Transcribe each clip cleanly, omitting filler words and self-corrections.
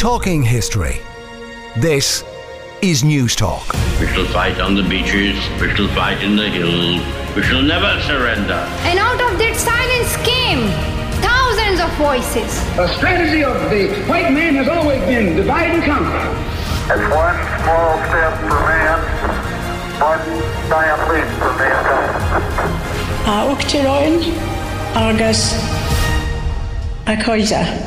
Talking history. This is News Talk. We shall fight on the beaches, we shall fight in the hills, we shall never surrender. And out of that silence came thousands of voices. The strategy of the white man has always been divide and conquer. It's one small step for man, one giant leap for mankind. A Uachtaráin agus a Coisa.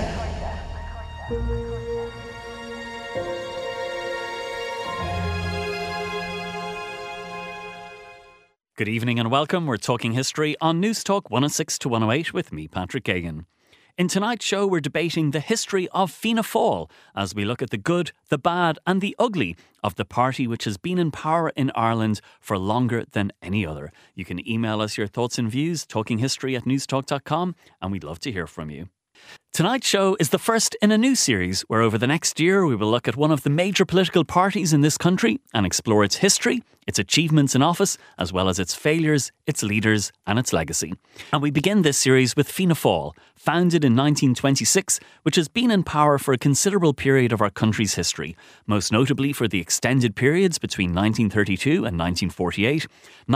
Good evening and welcome. We're talking history on News Talk 106 to 108 with me, Patrick Gagan. In tonight's show, we're debating the history of Fianna Fáil as we look at the good, the bad and the ugly of the party which has been in power in Ireland for longer than any other. You can email us your thoughts and views, talkinghistory@newstalk.com, and we'd love to hear from you. Tonight's show is the first in a new series where over the next year we will look at one of the major political parties in this country and explore its history, its achievements in office, as well as its failures, its leaders and its legacy. And we begin this series with Fianna Fáil, founded in 1926, which has been in power for a considerable period of our country's history, most notably for the extended periods between 1932 and 1948,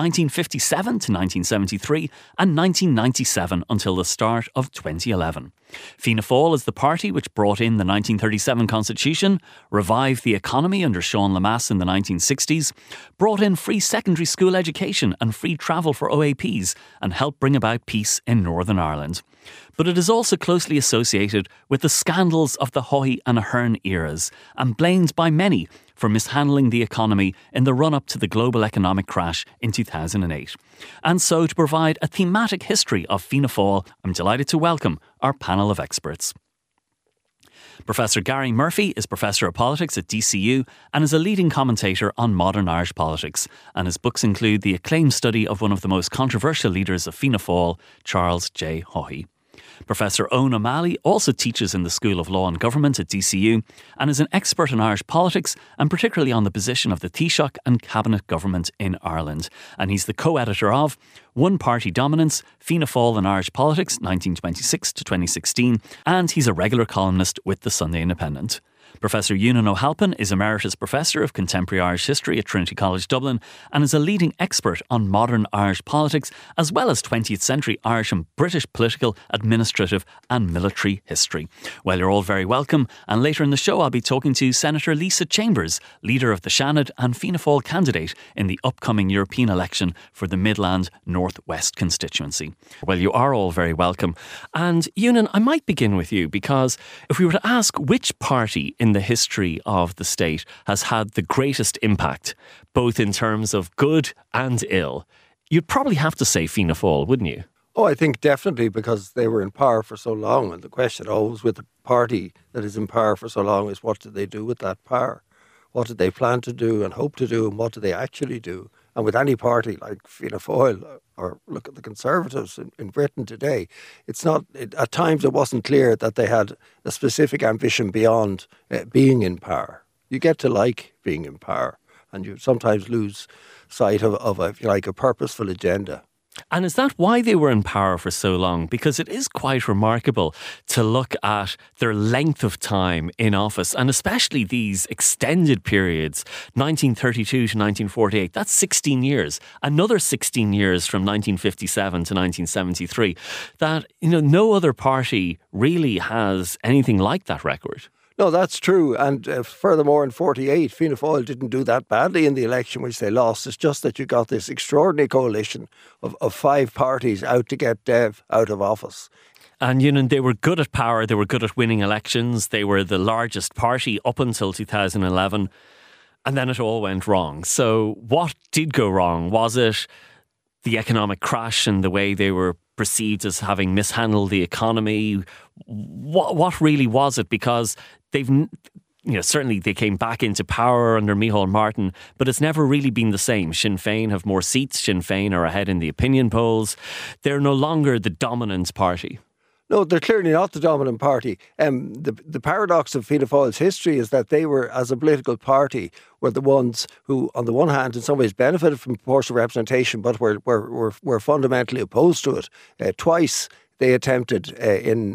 1957 to 1973 and 1997 until the start of 2011. Fianna Fáil is the party which brought in the 1937 Constitution, revived the economy under Sean Lemass in the 1960s, brought in free secondary school education and free travel for OAPs, and helped bring about peace in Northern Ireland. But it is also closely associated with the scandals of the Haughey and Ahern eras, and blamed by many for mishandling the economy in the run-up to the global economic crash in 2008. And so, to provide a thematic history of Fianna Fáil, I'm delighted to welcome our panel of experts. Professor Gary Murphy is Professor of Politics at DCU and is a leading commentator on modern Irish politics, and his books include the acclaimed study of one of the most controversial leaders of Fianna Fáil, Charles J. Haughey. Professor Eoin O'Malley also teaches in the School of Law and Government at DCU and is an expert in Irish politics and particularly on the position of the Taoiseach and Cabinet Government in Ireland. And he's the co-editor of One Party Dominance, Fianna Fáil in Irish Politics, 1926 to 2016, and he's a regular columnist with the Sunday Independent. Professor Ewan O'Halpin is Emeritus Professor of Contemporary Irish History at Trinity College Dublin and is a leading expert on modern Irish politics as well as 20th century Irish and British political, administrative and military history. Well, you're all very welcome, and later in the show I'll be talking to Senator Lisa Chambers, leader of the Seanad and Fianna Fáil candidate in the upcoming European election for the Midland North West constituency. Well, you are all very welcome. And Ewan, I might begin with you, because if we were to ask which party in the history of the state has had the greatest impact, both in terms of good and ill, you'd probably have to say Fianna Fáil, wouldn't you? Oh, I think definitely, because they were in power for so long, and the question always with a party that is in power for so long is what did they do with that power? What did they plan to do and hope to do, and what did they actually do? And with any party like Fianna Fáil, or look at the Conservatives in Britain today, at times it wasn't clear that they had a specific ambition beyond being in power. You get to like being in power, and you sometimes lose sight of if you like, a purposeful agenda. And is that why they were in power for so long? Because it is quite remarkable to look at their length of time in office, and especially these extended periods, 1932 to 1948, that's 16 years. Another 16 years from 1957 to 1973. That, no other party really has anything like that record. No, that's true. And furthermore, in 48, Fianna Fáil didn't do that badly in the election which they lost. It's just that you got this extraordinary coalition of five parties out to get Dev out of office. And, they were good at power. They were good at winning elections. They were the largest party up until 2011. And then it all went wrong. So what did go wrong? Was it the economic crash and the way they were perceived as having mishandled the economy? What really was it? Because certainly they came back into power under Micheál Martin, but it's never really been the same. Sinn Féin have more seats. Sinn Féin are ahead in the opinion polls. They're no longer the dominant party. No, they're clearly not the dominant party. The paradox of Fianna Fáil's history is that they were, as a political party, were the ones who, on the one hand, in some ways benefited from proportional representation, but were fundamentally opposed to it. Twice they attempted in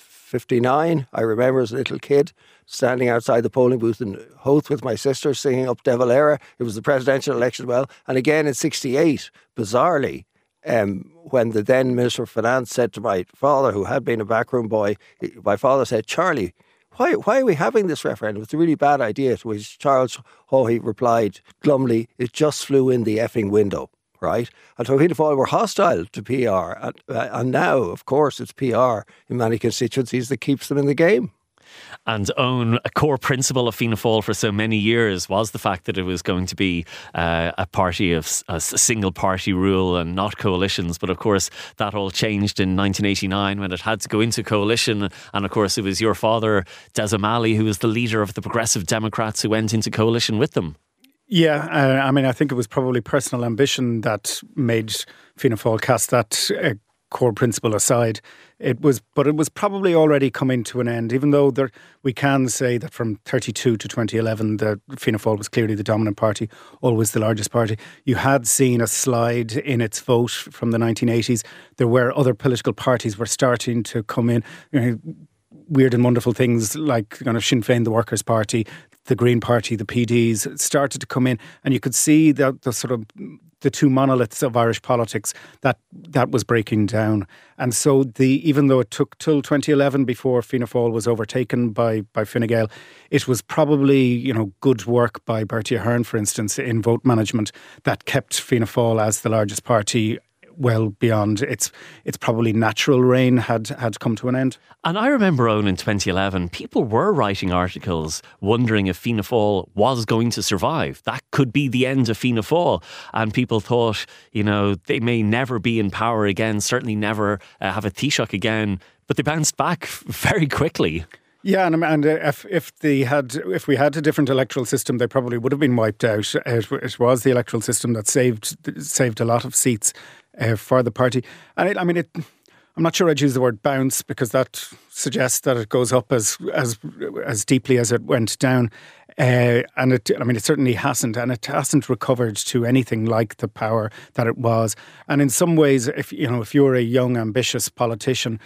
59. I remember as a little kid standing outside the polling booth in Howth with my sister singing up De Valera. It was the presidential election as well. And again in 68, bizarrely, when the then Minister of Finance said to my father, who had been a backroom boy, my father said, Charlie, why are we having this referendum? It's a really bad idea. To which Charles Haughey replied glumly, it just flew in the effing window, right? And so Fianna Fáil were hostile to PR. And now, of course, it's PR in many constituencies that keeps them in the game. And Owen, a core principle of Fianna Fáil for so many years was the fact that it was going to be a party of a single party rule and not coalitions. But of course, that all changed in 1989 when it had to go into coalition. And of course, it was your father, Des O'Malley, who was the leader of the Progressive Democrats, who went into coalition with them. Yeah, I mean, I think it was probably personal ambition that made Fianna Fáil cast that core principle aside. It was probably already coming to an end, even though we can say that from 32 to 2011, the Fianna Fáil was clearly the dominant party, always the largest party. You had seen a slide in its vote from the 1980s. There were other political parties were starting to come in, weird and wonderful things like Sinn Féin, the Workers' Party, the Green Party, the PDs started to come in, and you could see that the sort of the two monoliths of Irish politics that was breaking down. And so even though it took till 2011 before Fianna Fáil was overtaken by Fine Gael, it was probably good work by Bertie Ahern, for instance, in vote management that kept Fianna Fáil as the largest party well beyond its probably natural reign had come to an end. And I remember, Owen, in 2011, people were writing articles wondering if Fianna Fáil was going to survive. That could be the end of Fianna Fáil. And people thought, they may never be in power again, certainly never have a Taoiseach again. But they bounced back very quickly. Yeah, and if we had a different electoral system, they probably would have been wiped out. It was the electoral system that saved a lot of seats for the party. And I'm not sure I'd use the word bounce, because that suggests that it goes up as deeply as it went down. It certainly hasn't, and it hasn't recovered to anything like the power that it was. And in some ways, if you're a young, ambitious politician,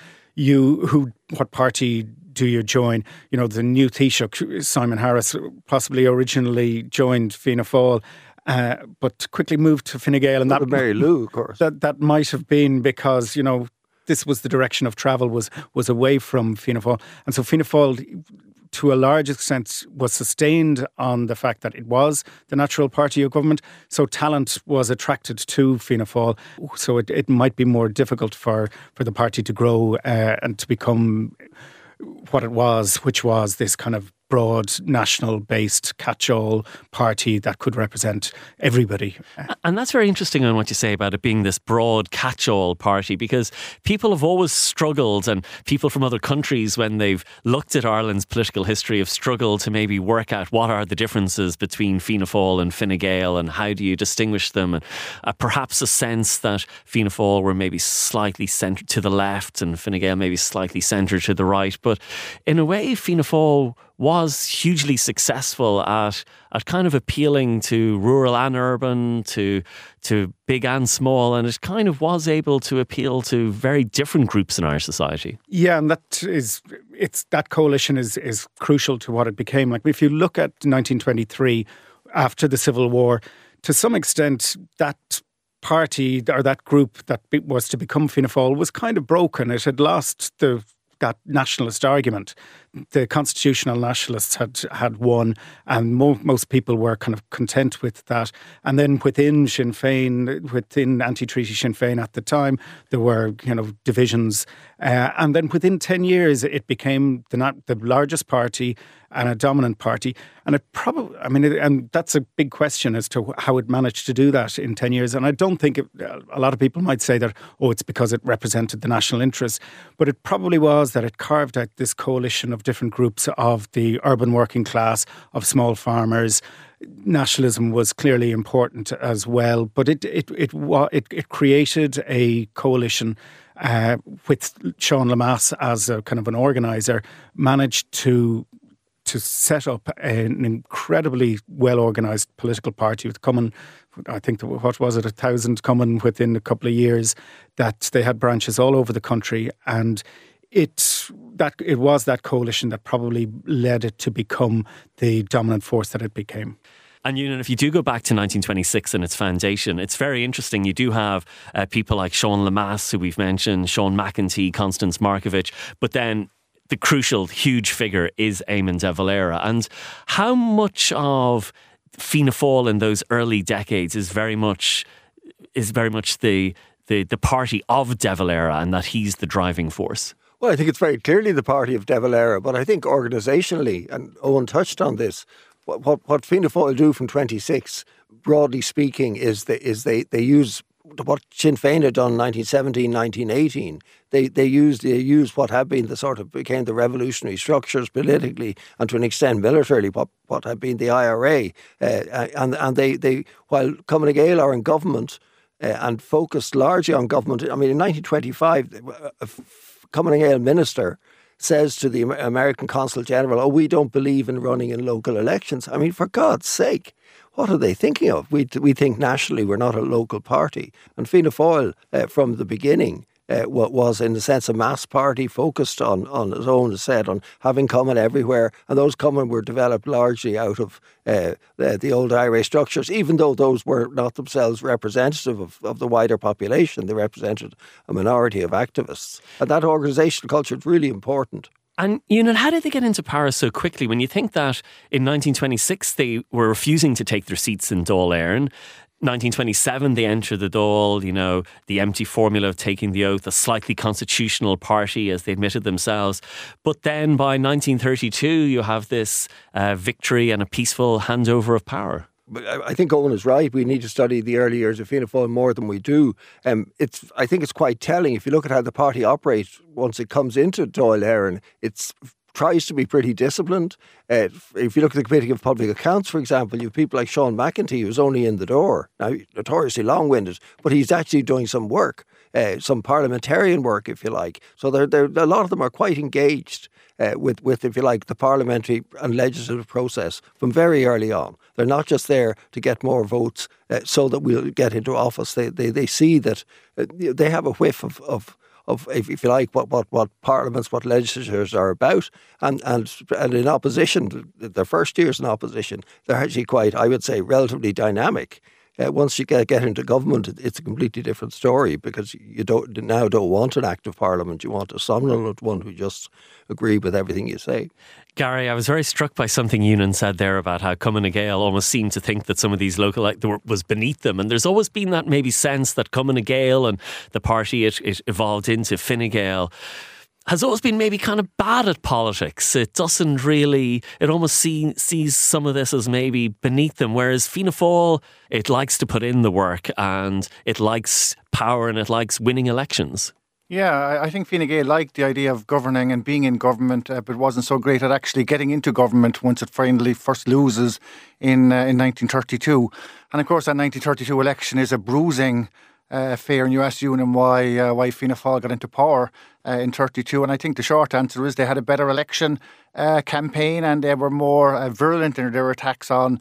what party do you join? The new Taoiseach, Simon Harris, possibly originally joined Fianna Fáil, but quickly moved to Fine Gael. And that Mary Lou, of course. That might have been because, this was the direction of travel was away from Fianna Fáil. And so Fianna Fáil, to a large extent, was sustained on the fact that it was the natural party of government. So talent was attracted to Fianna Fáil. So it might be more difficult for the party to grow and to become what it was, which was this kind of broad, national-based catch-all party that could represent everybody. And that's very interesting on what you say about it being this broad catch-all party, because people have always struggled, and people from other countries, when they've looked at Ireland's political history, have struggled to maybe work out what are the differences between Fianna Fáil and Fine Gael, and how do you distinguish them, and perhaps a sense that Fianna Fáil were maybe slightly centred to the left and Fine Gael maybe slightly centred to the right. But in a way, Fianna Fáil was hugely successful at kind of appealing to rural and urban, to big and small, and it kind of was able to appeal to very different groups in Irish society. Yeah, and that coalition is crucial to what it became. Like, if you look at 1923, after the Civil War, to some extent that party or that group that was to become Fianna Fáil was kind of broken. It had lost that nationalist argument. The constitutional nationalists had won, and most people were kind of content with that. And then within Sinn Féin, within anti-treaty Sinn Féin at the time, there were divisions. And then within 10 years, it became the largest party and a dominant party. And it probably, and that's a big question as to how it managed to do that in 10 years. And I don't think a lot of people might say that, it's because it represented the national interest. But it probably was that it carved out this coalition of different groups of the urban working class, of small farmers. Nationalism was clearly important as well. But it created a coalition with Sean Lemass as a kind of an organiser, managed to to set up an incredibly well-organised political party with common, I think, what was it, 1,000 coming within a couple of years, that they had branches all over the country, and it was that coalition that probably led it to become the dominant force that it became. And if you do go back to 1926 and its foundation, it's very interesting. You do have people like Sean Lemass, who we've mentioned, Sean McEntee, Constance Markievicz, but then the crucial, huge figure is Eamon de Valera. And how much of Fianna Fáil in those early decades is very much the party of de Valera, and that he's the driving force? Well, I think it's very clearly the party of de Valera, but I think organisationally, and Owen touched on this, what Fianna Fáil do from 26, broadly speaking, is they use what Sinn Féin had done in 1917, 1918. They use what had been became the revolutionary structures politically and to an extent militarily, what had been the IRA, and they while Cumann Gael are in government and focused largely on government. I mean, in 1925, a Cumann Gael minister says to the American Consul General, "Oh, we don't believe in running in local elections." I mean, for God's sake, what are they thinking of? We think nationally we're not a local party. And Fianna Fáil, from the beginning, was in a sense a mass party focused on, as Owen said, on having Cumann everywhere. And those Cumann were developed largely out of the old IRA structures, even though those were not themselves representative of the wider population. They represented a minority of activists. And that organisational culture is really important. And, how did they get into power so quickly when you think that in 1926 they were refusing to take their seats in Dáil Éireann? 1927 they enter the Dáil, the empty formula of taking the oath, a slightly constitutional party as they admitted themselves. But then by 1932 you have this victory and a peaceful handover of power. I think Owen is right. We need to study the early years of Fianna Fáil more than we do. I think it's quite telling. If you look at how the party operates once it comes into Dáil Éireann, it tries to be pretty disciplined. If you look at the Committee of Public Accounts, for example, you have people like Sean McEntee, who's only in the door. Now, notoriously long-winded, but he's actually doing some work, some parliamentarian work, if you like. So a lot of them are quite engaged with, if you like, the parliamentary and legislative process from very early on. They're not just there to get more votes so that we'll get into office. They see that they have a whiff of if you like, what parliaments, what legislatures are about, and in opposition, their first years in opposition, they're actually quite, I would say, relatively dynamic. Once you get into government, it's a completely different story, because you don't want an active parliament. You want a somnolent one who just agree with everything you say. Gary, I was very struck by something Ewan said there about how Cumann Gael almost seemed to think that some of these local was beneath them, and there's always been that maybe sense that Cumann Gael and the party it evolved into, Fine Gael, has always been maybe kind of bad at politics. It doesn't really, it almost sees some of this as maybe beneath them, whereas Fianna Fáil, it likes to put in the work and it likes power and it likes winning elections. Yeah, I think Fine Gael liked the idea of governing and being in government, but wasn't so great at actually getting into government once it finally first loses in 1932. And of course, that 1932 election is a bruising affair, and you asked Ewan why Fianna Fáil got into power in 32, and I think the short answer is they had a better election campaign, and they were more virulent in their attacks on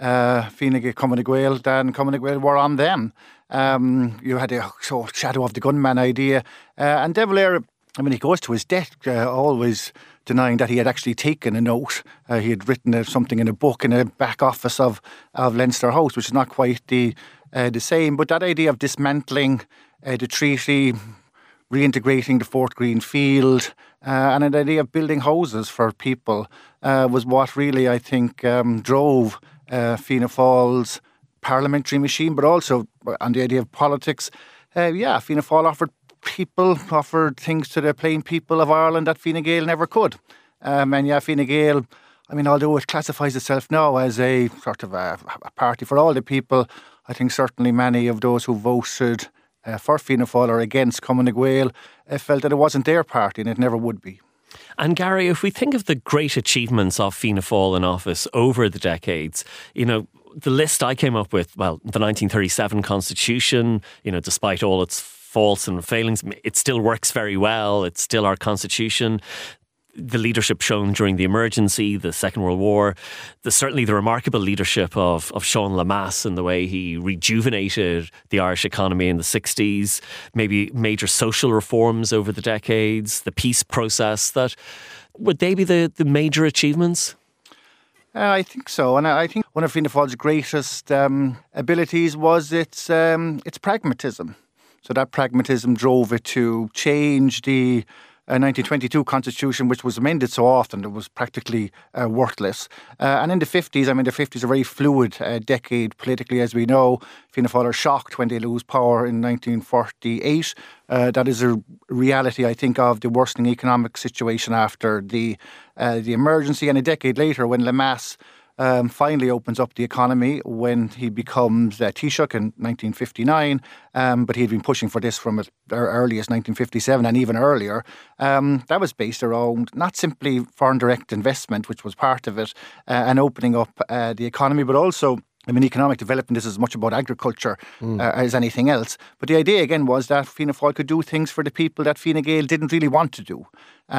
Cumann Gael than Cumann Gael were on them. You had a sort of shadow of the gunman idea, and de Valera, he goes to his death always denying that he had actually taken a note. He had written something in a book in the back office of Leinster House, which is not quite the same. But that idea of dismantling the treaty, reintegrating the Fort Greene field, and an idea of building houses for people was what really, I think, drove Fianna Fáil's parliamentary machine, but also on the idea of politics. Fianna Fáil offered things to the plain people of Ireland that Fine Gael never could. Fine Gael, although it classifies itself now as a sort of a party for all the people, I think certainly many of those who voted for Fianna Fáil or against Cumann Gael felt that it wasn't their party, and it never would be. And Gary, if we think of the great achievements of Fianna Fáil in office over the decades, the list I came up with, the 1937 Constitution, despite all its faults and failings, it still works very well. It's still our Constitution. the leadership shown during the emergency, the Second World War, certainly the remarkable leadership of Sean Lemass and the way he rejuvenated the Irish economy in the 60s, maybe major social reforms over the decades, the peace process, would they be the major achievements? I think so, and I think one of Fianna Fáil's greatest abilities was its pragmatism. So that pragmatism drove it to change the 1922 constitution, which was amended so often it was practically worthless. And in the 50s, the 50s is a very fluid decade politically, as we know. Fianna Fáil are shocked when they lose power in 1948. That is a reality, I think, of the worsening economic situation after the emergency. And a decade later, when Lemass finally opens up the economy when he becomes Taoiseach in 1959, but he'd been pushing for this from as early as 1957 and even earlier. That was based around not simply foreign direct investment, which was part of it, and opening up the economy, but also economic development is as much about agriculture as anything else. But the idea again was that Fianna Fáil could do things for the people that Fine Gael didn't really want to do.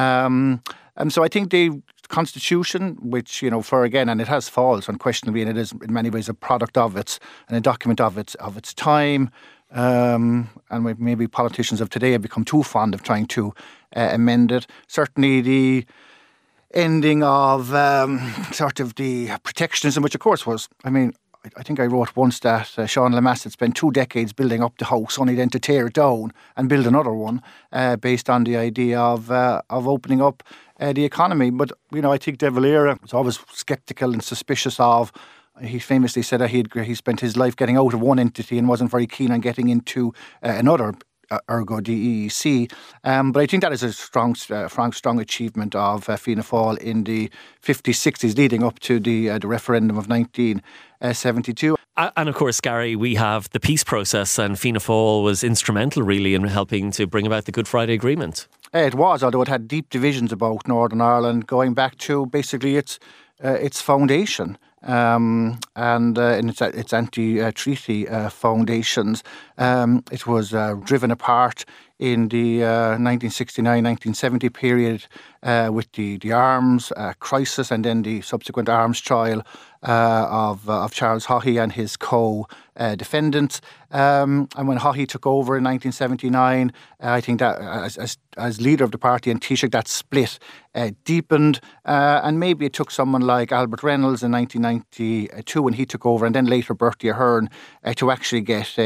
So I think the Constitution, which, and it has faults unquestionably, and it is in many ways a product of it and a document of its time. And maybe politicians of today have become too fond of trying to amend it. Certainly the ending of sort of the protectionism, which of course was, I think I wrote once that Sean Lemass had spent 2 decades building up the house, only then to tear it down and build another one, based on the idea of opening up the economy. But I think De Valera was always sceptical and suspicious of. He famously said that he spent his life getting out of one entity and wasn't very keen on getting into another. Ergo the EEC. But I think that is a strong achievement of Fianna Fáil in the 50s, 60s, leading up to the referendum of 1972. And of course, Gary, we have the peace process, and Fianna Fáil was instrumental really in helping to bring about the Good Friday Agreement. It was, although it had deep divisions about Northern Ireland, going back to basically its foundation. And in its anti-treaty foundations. It was driven apart in the 1969-1970 period with the arms crisis and then the subsequent arms trial of Charles Haughey and his co-defendants. And when Haughey took over in 1979, I think that as leader of the party and Taoiseach, that split deepened. And maybe it took someone like Albert Reynolds in 1992 when he took over, and then later Bertie Ahern, to actually get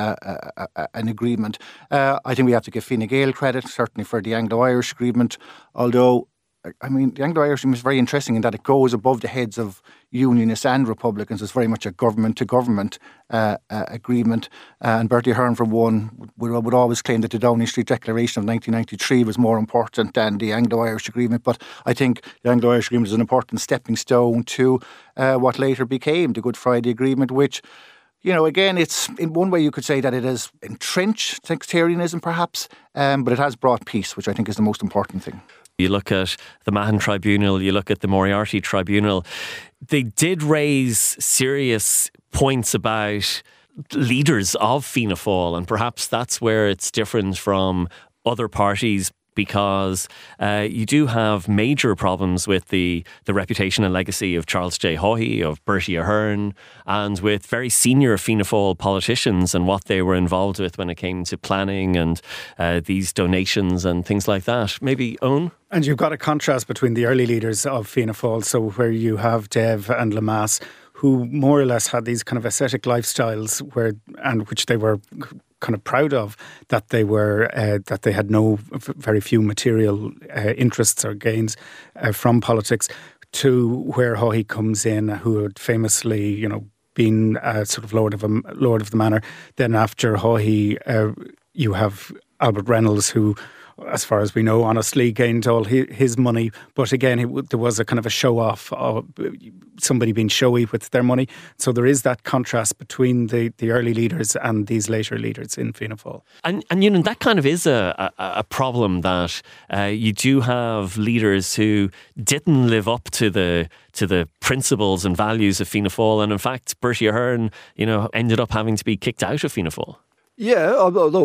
an agreement. I think we have to give Fine Gael credit, certainly for the Anglo-Irish agreement, although the Anglo-Irish agreement is very interesting in that it goes above the heads of Unionists and Republicans. It's very much a government-to-government agreement. And Bertie Ahern, for one, would always claim that the Downing Street Declaration of 1993 was more important than the Anglo-Irish agreement. But I think the Anglo-Irish agreement is an important stepping stone to what later became the Good Friday Agreement, which, again, it's in one way you could say that it has entrenched sectarianism perhaps, but it has brought peace, which I think is the most important thing. You look at the Mahon Tribunal, you look at the Moriarty Tribunal, they did raise serious points about leaders of Fianna Fáil, and perhaps that's where it's different from other parties, because you do have major problems with the reputation and legacy of Charles J. Haughey, of Bertie Ahern, and with very senior Fianna Fáil politicians and what they were involved with when it came to planning and these donations and things like that. Maybe Owen? And you've got a contrast between the early leaders of Fianna Fáil, so where you have Dev and Lemass, who more or less had these kind of ascetic lifestyles which they were kind of proud of, that they were that they had very few material interests or gains from politics, to where Haughey comes in, who had famously been sort of Lord of the Manor. Then after Haughey, you have Albert Reynolds, who, as far as we know, honestly gained all his money. But again, there was a kind of a show-off of somebody being showy with their money. So there is that contrast between the early leaders and these later leaders in Fianna Fáil. And that kind of is a problem, that you do have leaders who didn't live up to the principles and values of Fianna Fáil. And in fact, Bertie Ahern, ended up having to be kicked out of Fianna Fáil. Yeah, although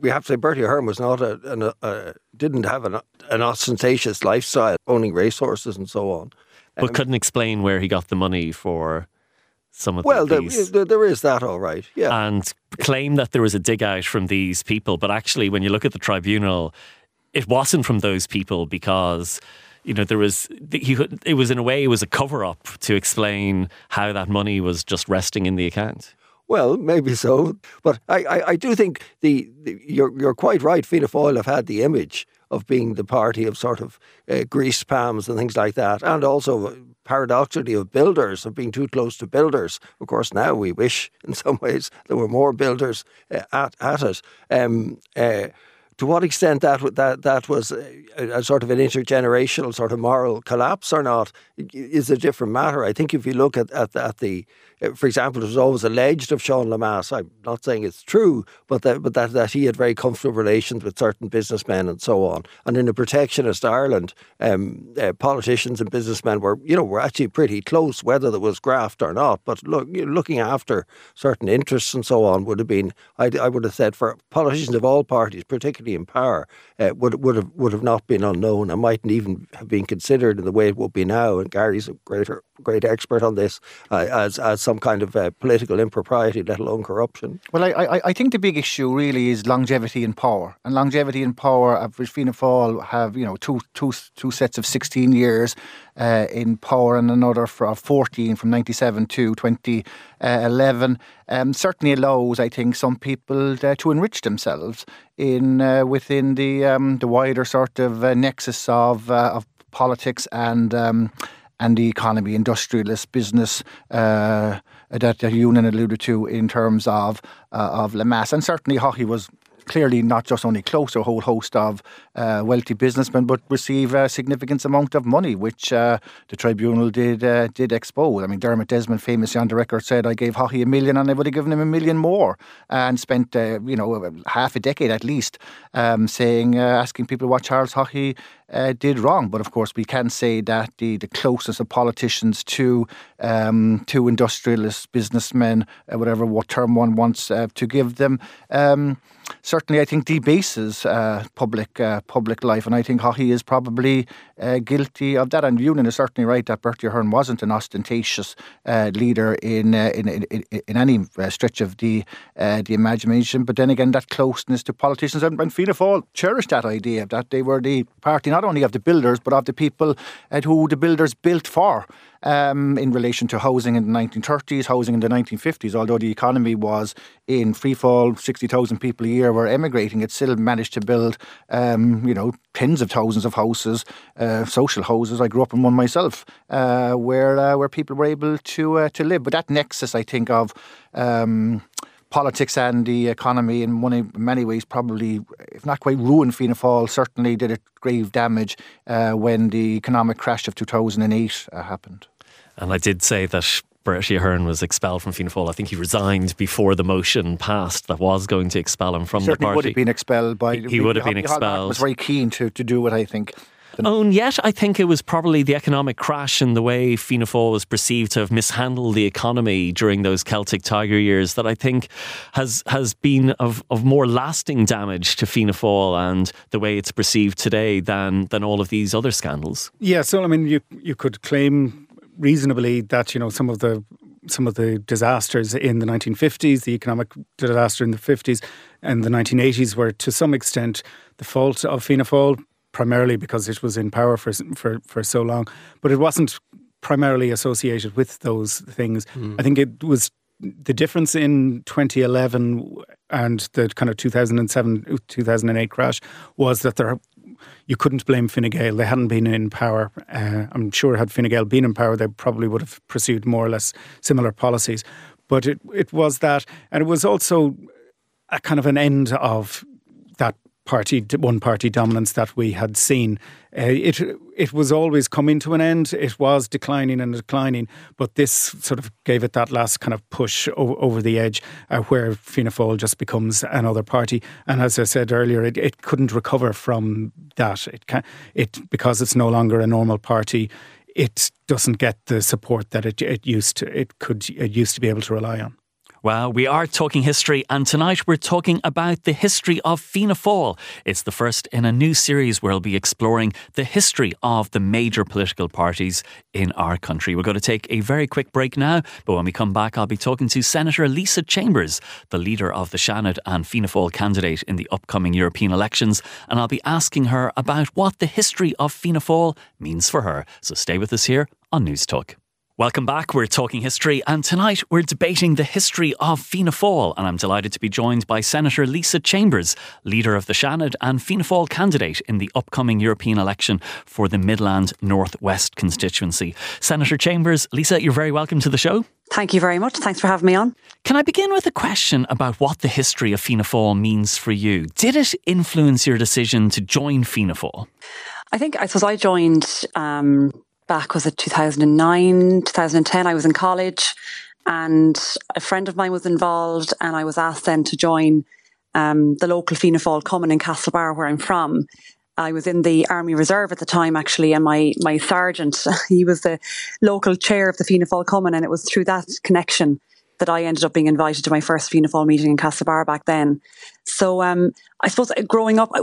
we have to say Bertie Ahern was not didn't have an ostentatious lifestyle, owning racehorses and so on. But couldn't explain where he got the money for some of these. Well, there is that, all right, yeah. And claim that there was a dig out from these people, but actually when you look at the tribunal, it wasn't from those people because, there was, it was in a way, it was a cover-up to explain how that money was just resting in the account. Well, maybe so, but I do think you're quite right. Fianna Fáil have had the image of being the party of sort of greased palms and things like that, and also paradoxically of builders, of being too close to builders. Of course, now we wish in some ways there were more builders at it. To what extent that was a sort of an intergenerational sort of moral collapse or not is a different matter. I think if you look at the, for example, it was always alleged of Sean Lemass, I'm not saying it's true, but that he had very comfortable relations with certain businessmen and so on. And in a protectionist Ireland, politicians and businessmen were actually pretty close, whether there was graft or not. But looking after certain interests and so on would have been, I would have said, for politicians of all parties, particularly in power, would have not been unknown and mightn't even have been considered in the way it would be now. And Gary's a great expert on this as some kind of political impropriety, let alone corruption. Well, I think the big issue really is longevity in power, and longevity in power. Fianna Fáil have two sets of 16 years in power, and another for 14 from 97 to 2011. Certainly allows, I think, some people to enrich themselves within the wider sort of nexus of politics and the economy, industrialist business that Ewan alluded to in terms of Lemass. And certainly Haughey was clearly not just only close to a whole host of wealthy businessmen, but receive a significant amount of money, which the tribunal did expose. I mean, Dermot Desmond famously on the record said, I gave Haughey $1 million and I would have given him $1 million more, and spent half a decade at least asking people what Charles Haughey did wrong. But of course we can say that the closeness of politicians to industrialist businessmen, what term one wants to give them, certainly I think debases public life, and I think Haughey is probably guilty of that. And Ewan is certainly right that Bertie Ahern wasn't an ostentatious leader in any stretch of the imagination. But then again, that closeness to politicians, and Fianna Fáil cherished that idea that they were the party not only of the builders but of the people who the builders built for. In relation to housing in the 1930s, housing in the 1950s, although the economy was in freefall, 60,000 people a year were emigrating, it still managed to build, tens of thousands of houses, social houses. I grew up in one myself, where people were able to live. But that nexus, I think, of politics and the economy in many ways probably, if not quite ruined Fianna Fáil, certainly did it grave damage when the economic crash of 2008 happened. And I did say that Bertie Ahern was expelled from Fianna Fáil. I think he resigned before the motion passed that was going to expel him from the party. He would have been expelled by... He would have been expelled. Was very keen to do it, I think. And yet I think it was probably the economic crash and the way Fianna Fáil was perceived to have mishandled the economy during those Celtic Tiger years that I think has been of more lasting damage to Fianna Fáil and the way it's perceived today than all of these other scandals. Yeah, so I mean, you could claim reasonably that some of the disasters in the 1950s, the economic disaster in the 50s and the 1980s were to some extent the fault of Fianna Fáil, primarily because it was in power for so long. But it wasn't primarily associated with those things. I think it was the difference in 2011 and the kind of 2007, 2008 crash was that you couldn't blame Fine Gael. They hadn't been in power. I'm sure had Fine Gael been in power, they probably would have pursued more or less similar policies. But it was that, and it was also a kind of an end of that one-party dominance that we had seen. It was always coming to an end. It was declining and declining, but this sort of gave it that last kind of push over the edge where Fianna Fáil just becomes another party. And as I said earlier, it couldn't recover from that. Because it's no longer a normal party, it doesn't get the support that it used to be able to rely on. Well, we are talking history, and tonight we're talking about the history of Fianna Fáil. It's the first in a new series where we'll be exploring the history of the major political parties in our country. We're going to take a very quick break now, but when we come back, I'll be talking to Senator Lisa Chambers, the leader of the Seanad and Fianna Fáil candidate in the upcoming European elections, and I'll be asking her about what the history of Fianna Fáil means for her. So stay with us here on News Talk. Welcome back. We're talking history, and tonight we're debating the history of Fianna Fáil, and I'm delighted to be joined by Senator Lisa Chambers, leader of the Seanad and Fianna Fáil candidate in the upcoming European election for the Midland North West constituency. Senator Chambers, Lisa, you're very welcome to the show. Thank you very much. Thanks for having me on. Can I begin with a question about what the history of Fianna Fáil means for you? Did it influence your decision to join Fianna Fáil? I suppose I joined back, was it 2009, 2010? I was in college and a friend of mine was involved, and I was asked then to join the local Fianna Fáil Cumann in Castlebar, where I'm from. I was in the Army Reserve at the time, actually, and my sergeant, he was the local chair of the Fianna Fáil Cumann, and it was through that connection that I ended up being invited to my first Fianna Fáil meeting in Castlebar back then. So I suppose growing up,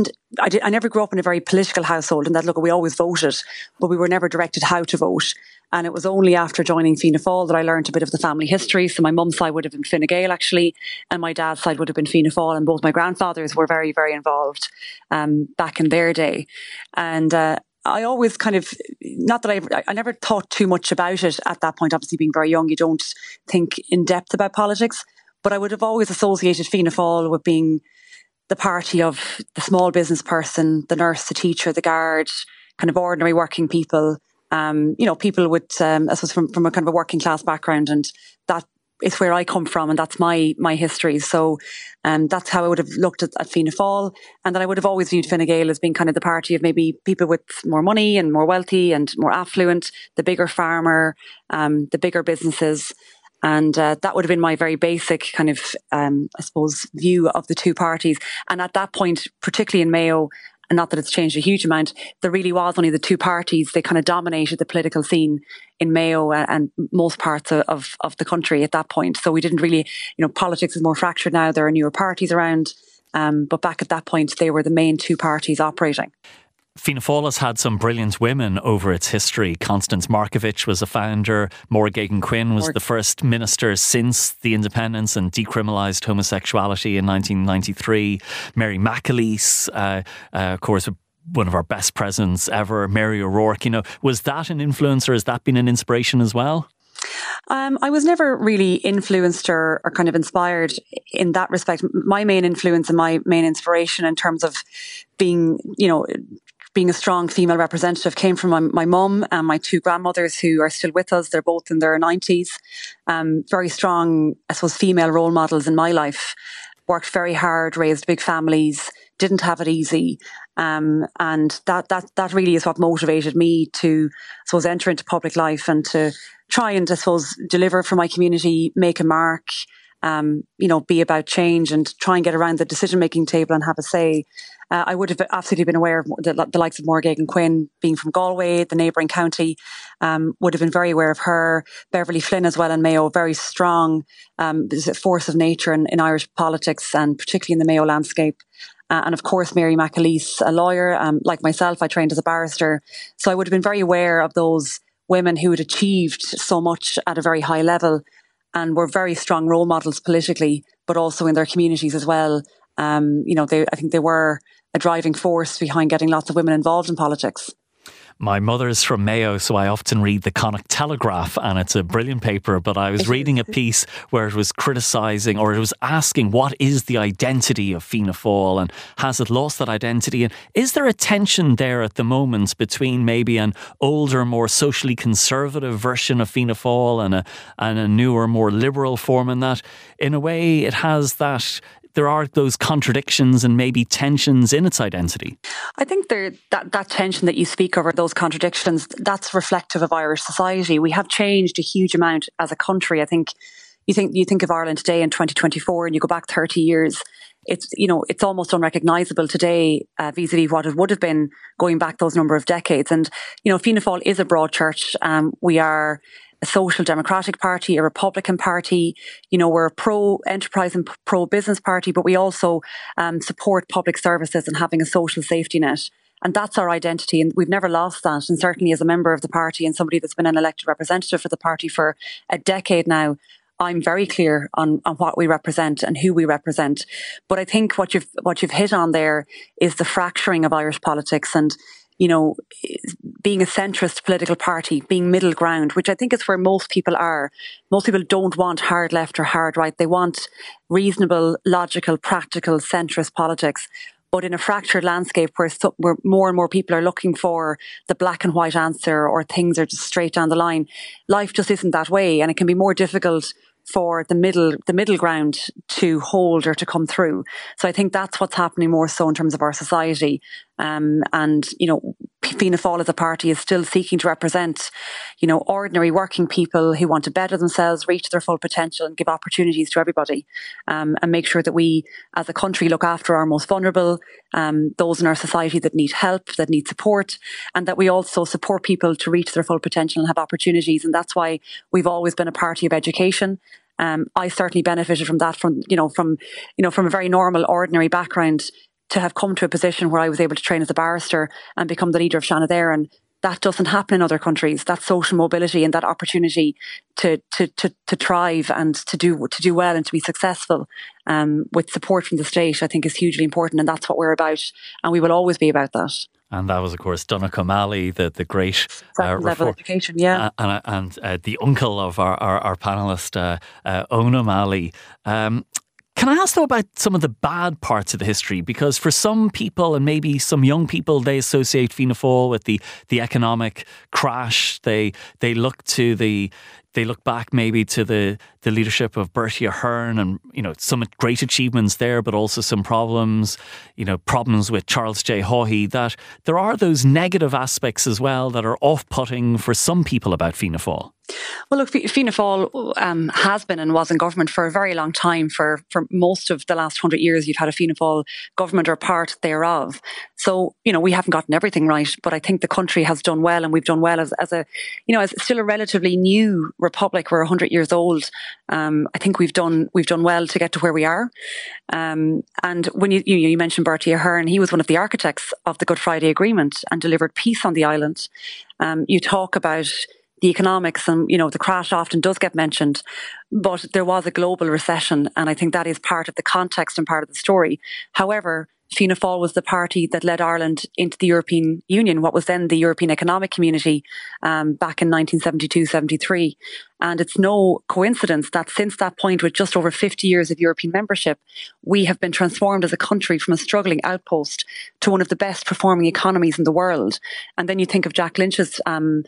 I never grew up in a very political household, in that, look, we always voted, but we were never directed how to vote. And it was only after joining Fianna Fáil that I learned a bit of the family history. So my mum's side would have been Fine Gael, actually, and my dad's side would have been Fianna Fáil, and both my grandfathers were very, very involved back in their day. And I always kind of, not that I never thought too much about it at that point. Obviously, being very young, you don't think in depth about politics. But I would have always associated Fianna Fáil with being the party of the small business person, the nurse, the teacher, the guard, kind of ordinary working people. People with, I suppose, from a kind of a working class background, and that is where I come from, and that's my history. So that's how I would have looked at Fianna Fáil, and then I would have always viewed Fine Gael as being kind of the party of maybe people with more money and more wealthy and more affluent, the bigger farmer, the bigger businesses. And that would have been my very basic kind of, I suppose, view of the two parties. And at that point, particularly in Mayo, and not that it's changed a huge amount, there really was only the two parties. They kind of dominated the political scene in Mayo and most parts of the country at that point. So we didn't really, politics is more fractured now. There are newer parties around. But back at that point, they were the main two parties operating. Fianna Fáil has had some brilliant women over its history. Constance Markievicz was a founder. Maura Geoghegan Quinn was the first minister since the independence and decriminalised homosexuality in 1993. Mary McAleese, of course, one of our best presidents ever. Mary O'Rourke, was that an influence, or has that been an inspiration as well? I was never really influenced or kind of inspired in that respect. My main influence and my main inspiration in terms of being a strong female representative came from my mum and my two grandmothers, who are still with us. They're both in their 90s. Very strong, I suppose, female role models in my life. Worked very hard, raised big families, didn't have it easy. And that really is what motivated me to, I suppose, enter into public life and to try and, I suppose, deliver for my community, make a mark, be about change and try and get around the decision-making table and have a say. I would have absolutely been aware of the likes of Maura Geoghegan Quinn, being from Galway, the neighbouring county, would have been very aware of her. Beverly Flynn as well in Mayo, very strong force of nature in Irish politics and particularly in the Mayo landscape. And of course, Mary McAleese, a lawyer, like myself, I trained as a barrister. So I would have been very aware of those women who had achieved so much at a very high level and were very strong role models politically, but also in their communities as well. I think they were a driving force behind getting lots of women involved in politics. My mother's from Mayo, so I often read the Connacht Telegraph, and it's a brilliant paper, but I was reading a piece where it was criticising, or it was asking, what is the identity of Fianna Fáil, and has it lost that identity? And is there a tension there at the moment between maybe an older, more socially conservative version of Fianna Fáil and a newer, more liberal form, in that, in a way, it has that... There are those contradictions and maybe tensions in its identity. I think that tension that you speak of, or those contradictions, that's reflective of Irish society. We have changed a huge amount as a country. I think you think of Ireland today in 2024 and you go back 30 years, it's almost unrecognisable today vis-a-vis what it would have been going back those number of decades. And, Fianna Fáil is a broad church. We are a social democratic party, a Republican party. We're a pro-enterprise and pro-business party, but we also support public services and having a social safety net. And that's our identity, and we've never lost that. And certainly as a member of the party and somebody that's been an elected representative for the party for a decade now, I'm very clear on what we represent and who we represent. But I think what you've hit on there is the fracturing of Irish politics and, being a centrist political party, being middle ground, which I think is where most people are. Most people don't want hard left or hard right. They want reasonable, logical, practical, centrist politics. But in a fractured landscape where more and more people are looking for the black and white answer or things are just straight down the line, life just isn't that way. And it can be more difficult for the middle ground to hold or to come through. So I think that's what's happening more so in terms of our society. And, Fianna Fáil as a party is still seeking to represent, ordinary working people who want to better themselves, reach their full potential and give opportunities to everybody, and make sure that we as a country look after our most vulnerable, those in our society that need help, that need support, and that we also support people to reach their full potential and have opportunities. And that's why we've always been a party of education. I certainly benefited from that, from a very normal, ordinary background, to have come to a position where I was able to train as a barrister and become the leader of Seanad Éireann. And that doesn't happen in other countries. That social mobility and that opportunity to thrive and to do well and to be successful with support from the state, I think is hugely important. And that's what we're about. And we will always be about that. And that was, of course, Donogh O'Malley, the great level education, yeah, and the uncle of our panellist, Eoin O'Malley. Can I ask, though, about some of the bad parts of the history? Because for some people, and maybe some young people, they associate Fianna Fáil with the economic crash. They look back maybe to the leadership of Bertie Ahern and, some great achievements there, but also some problems with Charles J. Haughey, that there are those negative aspects as well that are off-putting for some people about Fianna Fáil. Well, look, Fianna Fáil has been and was in government for a very long time. For most of the last 100 years, you've had a Fianna Fáil government or part thereof. So, we haven't gotten everything right, but I think the country has done well, and we've done well as still a relatively new republic. We're 100 years old. I think we've done well to get to where we are. And when you mentioned Bertie Ahern, he was one of the architects of the Good Friday Agreement and delivered peace on the island. You talk about the economics and, the crash often does get mentioned, but there was a global recession, and I think that is part of the context and part of the story. However, Fianna Fáil was the party that led Ireland into the European Union, what was then the European Economic Community, back in 1972-73. And it's no coincidence that since that point, with just over 50 years of European membership, we have been transformed as a country from a struggling outpost to one of the best performing economies in the world. And then you think of Jack Lynch's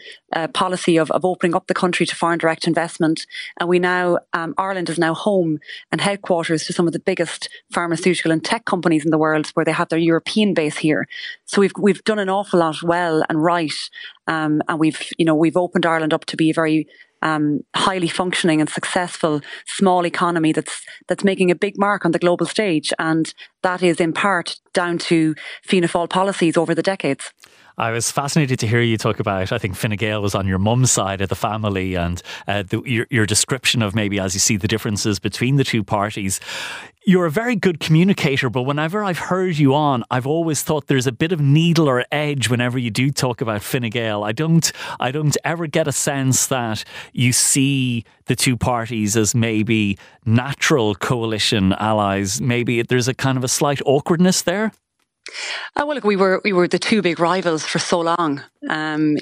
policy of opening up the country to foreign direct investment. And we now, Ireland is now home and headquarters to some of the biggest pharmaceutical and tech companies in the world, where they have their European base here. So we've done an awful lot well and right. And we've opened Ireland up to be a very highly functioning and successful small economy that's making a big mark on the global stage, and that is in part down to Fianna Fáil policies over the decades. I was fascinated to hear you talk about, I think Fine Gael was on your mum's side of the family, and your description of maybe as you see the differences between the two parties. You're a very good communicator, but whenever I've heard you on, I've always thought there's a bit of needle or edge whenever you do talk about Fine Gael. I don't ever get a sense that you see the two parties as maybe natural coalition allies. Maybe there's a kind of a slight awkwardness there. Well, look, we were the two big rivals for so long, and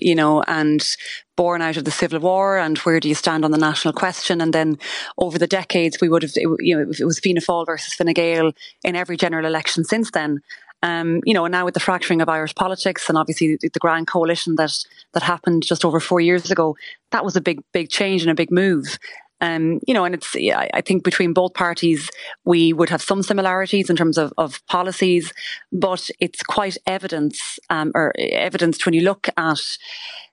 born out of the Civil War, and where do you stand on the national question? And then over the decades, we would have, it was Fianna Fáil versus Fine Gael in every general election since then. And now with the fracturing of Irish politics and obviously the grand coalition that happened just over 4 years ago, that was a big change and a big move. And it's, I think between both parties, we would have some similarities in terms of policies, but it's quite evidenced when you look at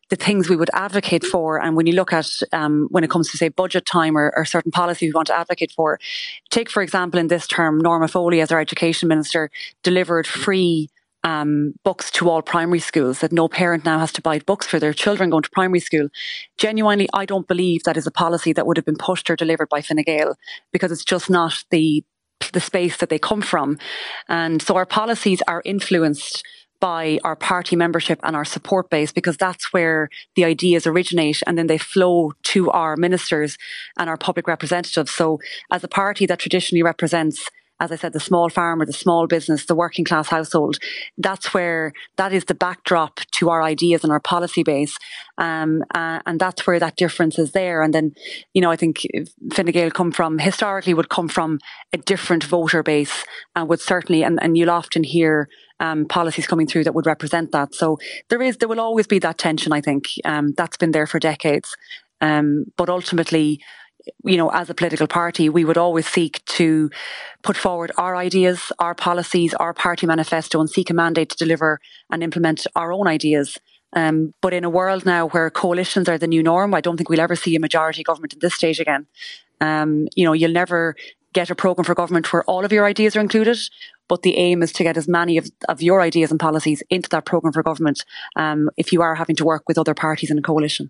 the things we would advocate for. And when you look at, when it comes to, say, budget time or certain policies we want to advocate for, take, for example, in this term, Norma Foley, as our education minister, delivered free books to all primary schools, that no parent now has to buy books for their children going to primary school. Genuinely, I don't believe that is a policy that would have been pushed or delivered by Fine Gael, because it's just not the space that they come from. And so our policies are influenced by our party membership and our support base, because that's where the ideas originate, and then they flow to our ministers and our public representatives. So as a party that traditionally represents, as I said, the small farmer, the small business, the working class household, that is the backdrop to our ideas and our policy base. And that's where that difference is there. And then, I think Fine Gael historically would come from a different voter base, and would certainly, and you'll often hear policies coming through that would represent that. So there will always be that tension, I think. That's been there for decades. But ultimately, as a political party, we would always seek to put forward our ideas, our policies, our party manifesto, and seek a mandate to deliver and implement our own ideas. But in a world now where coalitions are the new norm, I don't think we'll ever see a majority government at this stage again. You'll never get a programme for government where all of your ideas are included, but the aim is to get as many of your ideas and policies into that programme for government, if you are having to work with other parties in a coalition.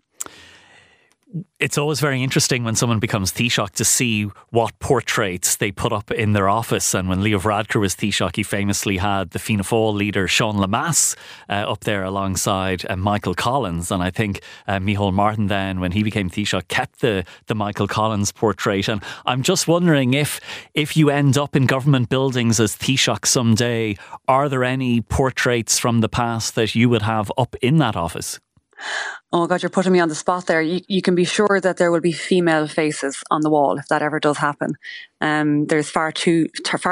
It's always very interesting when someone becomes Taoiseach to see what portraits they put up in their office. And when Leo Varadkar was Taoiseach, he famously had the Fianna Fáil leader Sean Lemass up there alongside Michael Collins. And I think Micheál Martin then, when he became Taoiseach, kept the Michael Collins portrait. And I'm just wondering if you end up in government buildings as Taoiseach someday, are there any portraits from the past that you would have up in that office? Oh God, you're putting me on the spot there. You can be sure that there will be female faces on the wall if that ever does happen. There's far too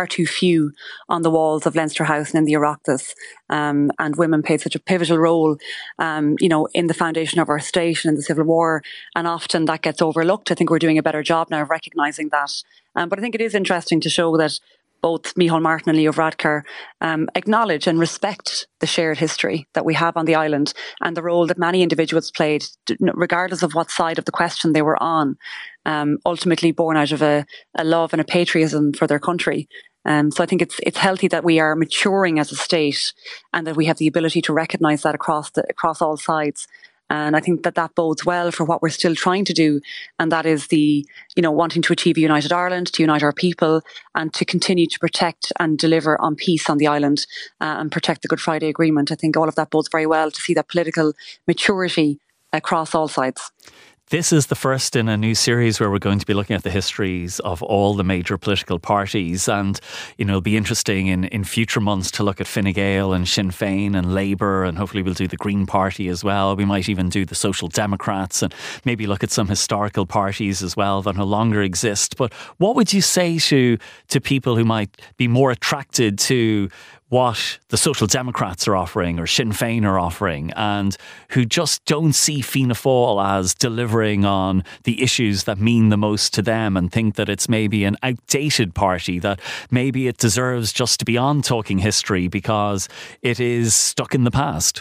few on the walls of Leinster House and in the Oireachtas, and women played such a pivotal role, in the foundation of our state and in the Civil War, and often that gets overlooked. I think we're doing a better job now of recognising that. But I think it is interesting to show that both Micheál Martin and Leo Varadkar acknowledge and respect the shared history that we have on the island and the role that many individuals played, regardless of what side of the question they were on, ultimately born out of a love and a patriotism for their country. So I think it's healthy that we are maturing as a state and that we have the ability to recognise that across all sides. And I think that bodes well for what we're still trying to do. And that is wanting to achieve a united Ireland, to unite our people and to continue to protect and deliver on peace on the island and protect the Good Friday Agreement. I think all of that bodes very well to see that political maturity across all sides. This is the first in a new series where we're going to be looking at the histories of all the major political parties, and it'll be interesting in future months to look at Fine Gael and Sinn Féin and Labour, and hopefully we'll do the Green Party as well. We might even do the Social Democrats and maybe look at some historical parties as well that no longer exist. But what would you say to people who might be more attracted to what the Social Democrats are offering or Sinn Féin are offering, and who just don't see Fianna Fáil as delivering on the issues that mean the most to them, and think that it's maybe an outdated party, that maybe it deserves just to be on Talking History because it is stuck in the past?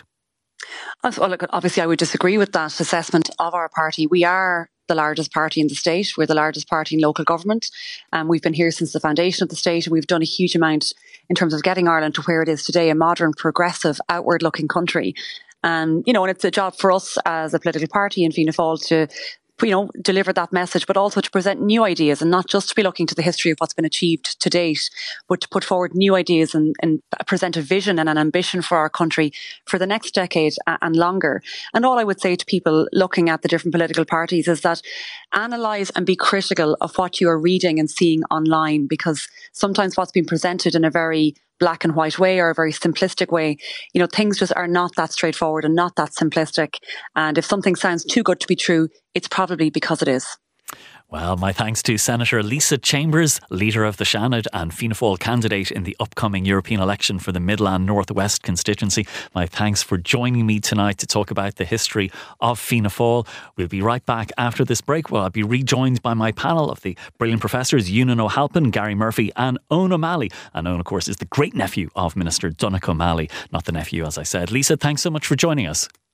Well, look, obviously I would disagree with that assessment of our party. We are the largest party in the state. We're the largest party in local government. We've been here since the foundation of the state, and we've done a huge amount in terms of getting Ireland to where it is today, a modern, progressive, outward-looking country. And it's a job for us as a political party in Fianna Fáil to deliver that message, but also to present new ideas and not just to be looking to the history of what's been achieved to date, but to put forward new ideas and present a vision and an ambition for our country for the next decade and longer. And all I would say to people looking at the different political parties is that analyse and be critical of what you are reading and seeing online, because sometimes what's been presented in a very black and white way or a very simplistic way, things just are not that straightforward and not that simplistic. And if something sounds too good to be true, it's probably because it is. Well, my thanks to Senator Lisa Chambers, leader of the Seanad and Fianna Fáil candidate in the upcoming European election for the Midland Northwest constituency. My thanks for joining me tonight to talk about the history of Fianna Fáil. We'll be right back after this break, where I'll be rejoined by my panel of the brilliant professors Ewan O'Halpin, Gary Murphy and Eoin O'Malley. And Eoin, of course, is the great nephew of Minister Donogh O'Malley, not the nephew, as I said. Lisa, thanks so much for joining us.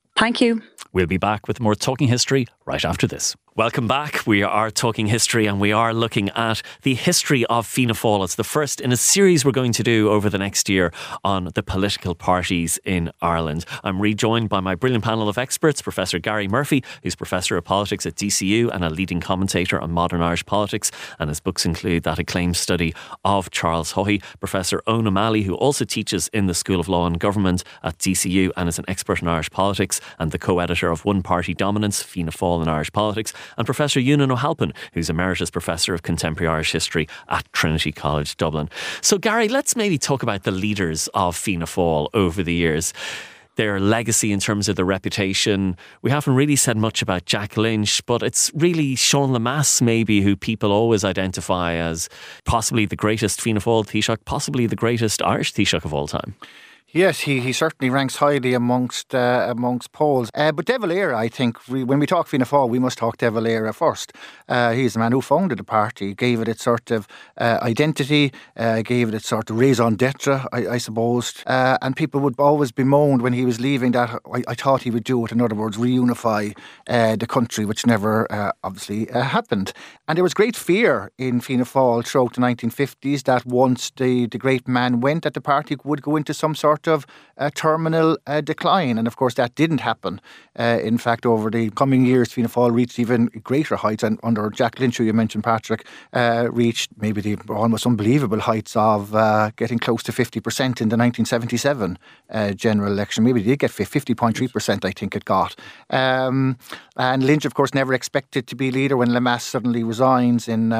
Thank you. We'll be back with more Talking History right after this. Welcome back. We are talking history and we are looking at the history of Fianna Fáil. It's the first in a series we're going to do over the next year on the political parties in Ireland. I'm rejoined by my brilliant panel of experts, Professor Gary Murphy, who's Professor of Politics at DCU and a leading commentator on modern Irish politics, and his books include that acclaimed study of Charles Haughey. Professor Eoin O'Malley, who also teaches in the School of Law and Government at DCU and is an expert in Irish politics and the co-editor of One Party Dominance, Fianna Fáil in Irish Politics, and Professor Ewan O'Halpin, who's Emeritus Professor of Contemporary Irish History at Trinity College Dublin. So Gary, let's maybe talk about the leaders of Fianna Fáil over the years. Their legacy in terms of their reputation. We haven't really said much about Jack Lynch, but it's really Sean Lemass maybe who people always identify as possibly the greatest Fianna Fáil Taoiseach, possibly the greatest Irish Taoiseach of all time. Yes, he certainly ranks highly amongst polls. But De Valera, I think, when we talk Fianna Fáil, we must talk De Valera first. He's the man who founded the party, gave it its sort of identity, gave it its sort of raison d'etre, I suppose. And people would always bemoan when he was leaving that I thought he would do it, in other words, reunify the country, which never obviously happened. And there was great fear in Fianna Fáil throughout the 1950s that once the great man went, that the party would go into some sort of terminal decline. And of course that didn't happen. In fact, over the coming years, Fianna Fáil reached even greater heights, and under Jack Lynch, who you mentioned, Patrick, reached maybe the almost unbelievable heights of getting close to 50% in the 1977 general election. Maybe they did get 50.3%, I think it got. And Lynch, of course, never expected to be leader when Lemass suddenly resigns in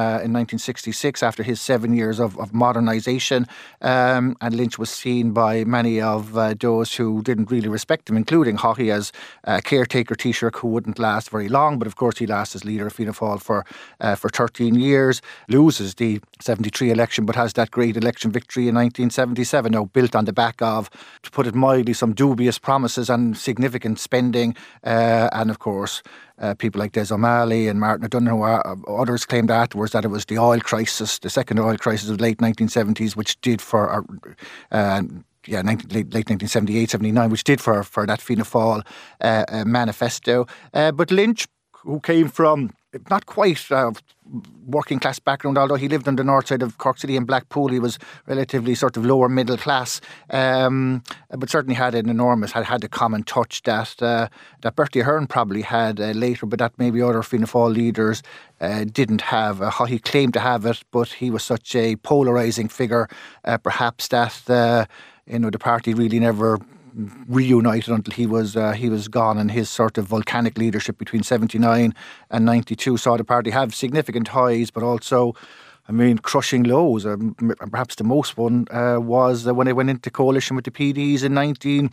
1966 after his 7 years of modernisation. And Lynch was seen by many of those who didn't really respect him, including Haughey, as a caretaker Taoiseach who wouldn't last very long. But of course, he lasted as leader of Fianna Fáil for 13 years, loses the 73 election, but has that great election victory in 1977, now built on the back of, to put it mildly, some dubious promises and significant spending. And of course, people like Des O'Malley and Martin O'Donoghue, others claimed afterwards that it was the oil crisis, the second oil crisis of the late 1970s, which did for late 1978, 79, which did for that Fianna Fáil manifesto. But Lynch, who came from not quite working class background, although he lived on the north side of Cork City in Blackpool, he was relatively sort of lower middle class, but certainly had a common touch that Bertie Ahern probably had later, but that maybe other Fianna Fáil leaders didn't have. He claimed to have it, but he was such a polarising figure, perhaps that the party really never reunited until he was gone, and his sort of volcanic leadership between 79 and 92 saw the party have significant highs, but also, crushing lows. Perhaps the most one was when they went into coalition with the PDs in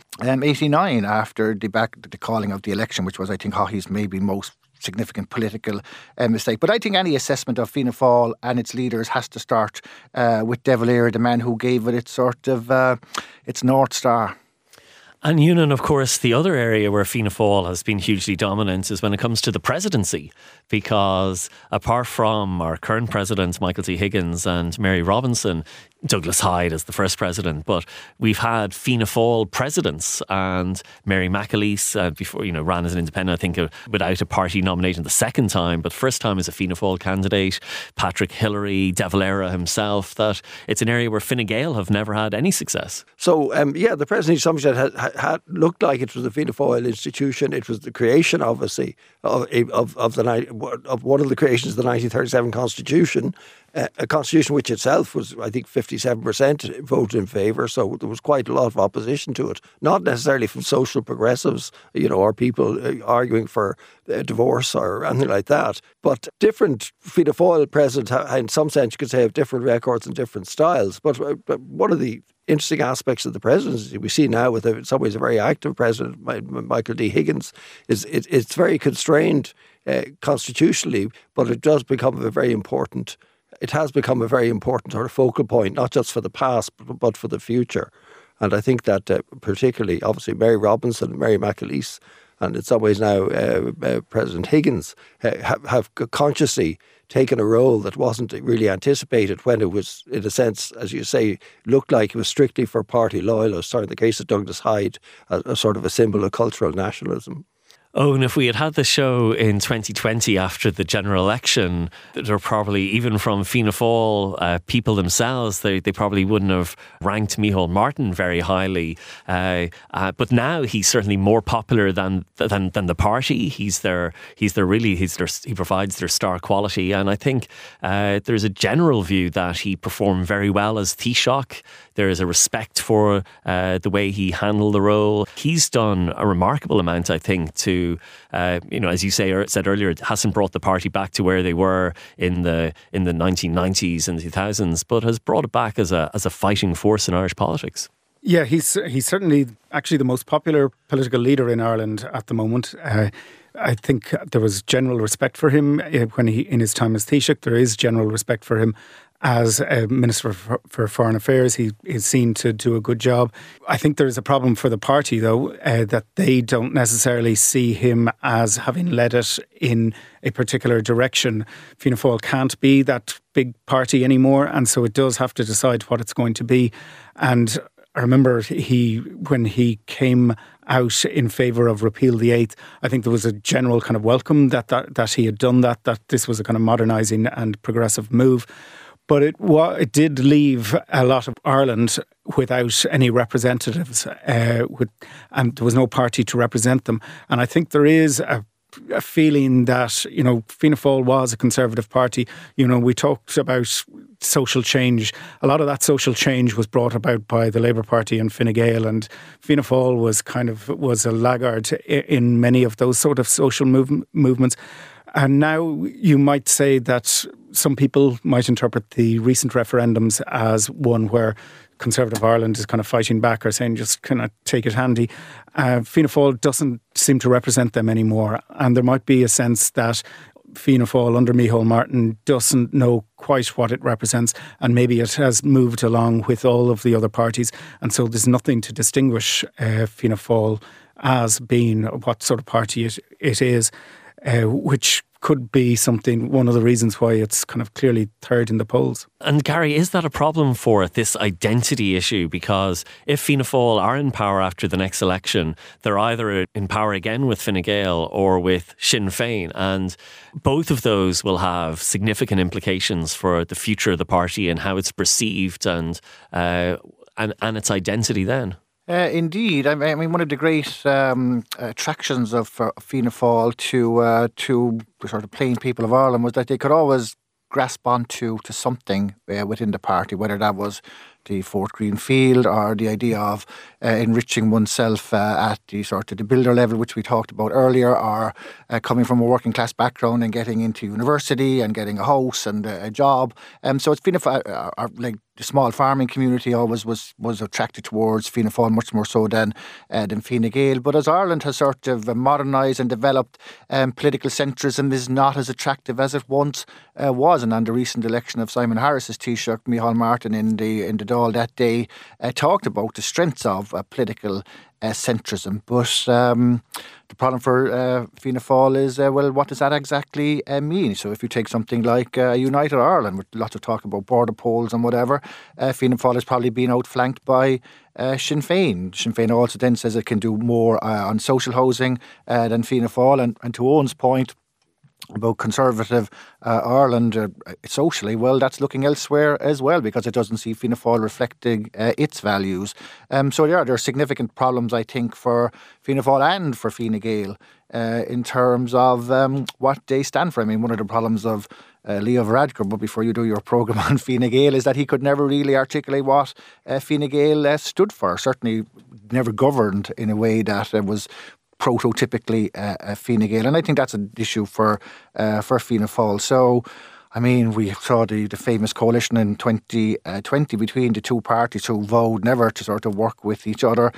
1989 after the calling of the election, which was, I think, Haughey's maybe most significant political mistake. But I think any assessment of Fianna Fáil and its leaders has to start with De Valera, the man who gave it its sort of its North Star. And Ewan, of course, the other area where Fianna Fáil has been hugely dominant is when it comes to the presidency, because apart from our current president, Michael T. Higgins, and Mary Robinson, Douglas Hyde as the first president, but we've had Fianna Fáil presidents, and Mary McAleese before ran as an independent, I think without a party nomination the second time, but first time as a Fianna Fáil candidate, Patrick Hillery, De Valera himself, that it's an area where Fine Gael have never had any success. So the presidency, some said, had looked like it was a Fianna Fáil institution. It was the creation, obviously, of one of the creations of the 1937 Constitution, a constitution which itself was, I think, 57% voted in favour. So there was quite a lot of opposition to it, not necessarily from social progressives, or people arguing for divorce or anything like that, but different Fianna Fáil presidents, in some sense, you could say, have different records and different styles. But one of the interesting aspects of the presidency we see now, with in some ways a very active president, Michael D. Higgins, is it's very constrained constitutionally, but it does become a very important. It has become a very important sort of focal point, not just for the past, but for the future. And I think that particularly, obviously, Mary Robinson, Mary McAleese, and in some ways now President Higgins have consciously taken a role that wasn't really anticipated when it was, in a sense, as you say, looked like it was strictly for party loyalists, or in the case of Douglas Hyde, a sort of a symbol of cultural nationalism. Oh, and if we had had the show in 2020 after the general election, there probably, even from Fianna Fáil people themselves, they probably wouldn't have ranked Micheál Martin very highly. But now he's certainly more popular than the party. He provides their star quality, and I think there's a general view that he performed very well as Taoiseach. There is a respect for the way he handled the role. He's done a remarkable amount, I think, to as you said earlier, it hasn't brought the party back to where they were in the 1990s and 2000s, but has brought it back as a fighting force in Irish politics. Yeah, he's certainly actually the most popular political leader in Ireland at the moment. I think there was general respect for him when in his time as Taoiseach. There is general respect for him as Minister for Foreign Affairs. He is seen to do a good job. I think there is a problem for the party, though, that they don't necessarily see him as having led it in a particular direction. Fianna Fáil can't be that big party anymore, and so it does have to decide what it's going to be. And I remember when he came out in favour of repeal the eighth, I think there was a general kind of welcome that he had done that this was a kind of modernising and progressive move. But it did leave a lot of Ireland without any representatives, and there was no party to represent them. And I think there is a feeling that, Fianna Fáil was a conservative party. We talked about social change. A lot of that social change was brought about by the Labour Party and Fine Gael, and Fianna Fáil was a laggard in many of those sort of social movements. And now you might say that some people might interpret the recent referendums as one where Conservative Ireland is kind of fighting back or saying just kind of take it handy. Fianna Fáil doesn't seem to represent them anymore, and there might be a sense that Fianna Fáil under Micheál Martin doesn't know quite what it represents, and maybe it has moved along with all of the other parties, and so there's nothing to distinguish Fianna Fáil as being what sort of party it is, which could be one of the reasons why it's kind of clearly third in the polls. And Gary, is that a problem for it, this identity issue? Because if Fianna Fáil are in power after the next election, they're either in power again with Fine Gael or with Sinn Féin, and both of those will have significant implications for the future of the party and how it's perceived and its identity then. Indeed. I mean, one of the great attractions of Fianna Fáil to sort of plain people of Ireland was that they could always grasp onto something within the party, whether that was the Fort Green Field or the idea of enriching oneself at the sort of the builder level, which we talked about earlier, or coming from a working class background and getting into university and getting a house and a job. So it's Fianna Fáil, like the small farming community always was attracted towards Fianna Fáil much more so than Fine Gael. But as Ireland has sort of modernised and developed, political centrism is not as attractive as it once was. And on the recent election of Simon Harris as Taoiseach, Micheál Martin in the Dáil that day talked about the strengths of political centrism. But the problem for Fianna Fáil is, what does that exactly mean? So if you take something like United Ireland, with lots of talk about border polls and whatever, Fianna Fáil has probably been outflanked by Sinn Féin. Sinn Féin also then says it can do more on social housing than Fianna Fáil. And to Owen's point about conservative Ireland socially, well, that's looking elsewhere as well, because it doesn't see Fianna Fáil reflecting its values. So there are significant problems, I think, for Fianna Fáil and for Fine Gael in terms of what they stand for. I mean, one of the problems of Leo Varadkar, but before you do your programme on Fine Gael, is that he could never really articulate what Fine Gael stood for. Certainly never governed in a way that was prototypically Fine Gael, and I think that's an issue for Fianna Fáil. So, I mean, we saw the famous coalition in 2020 between the two parties who vowed never to sort of work with each other.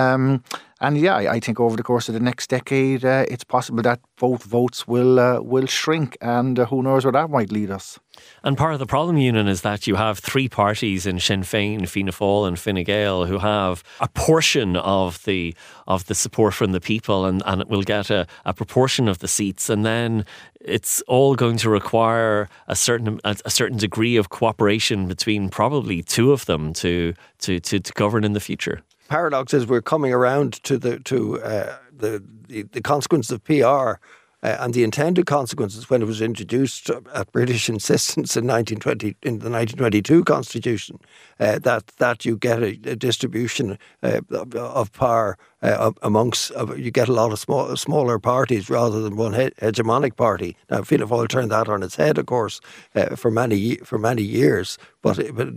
And yeah, I think over the course of the next decade, it's possible that both votes will shrink, and who knows where that might lead us. And part of the problem, Ewan, is that you have three parties in Sinn Féin, Fianna Fáil and Fine Gael who have a portion of the support from the people and will get a proportion of the seats. And then it's all going to require a certain degree of cooperation between probably two of them to govern in the future. Paradox is we're coming around to the consequences of PR. And the intended consequences when it was introduced at British insistence in the 1922 Constitution, that you get a distribution of power amongst, you get a lot of smaller parties rather than one hegemonic party. Now, Fianna Fáil turned that on its head, of course, for many years. But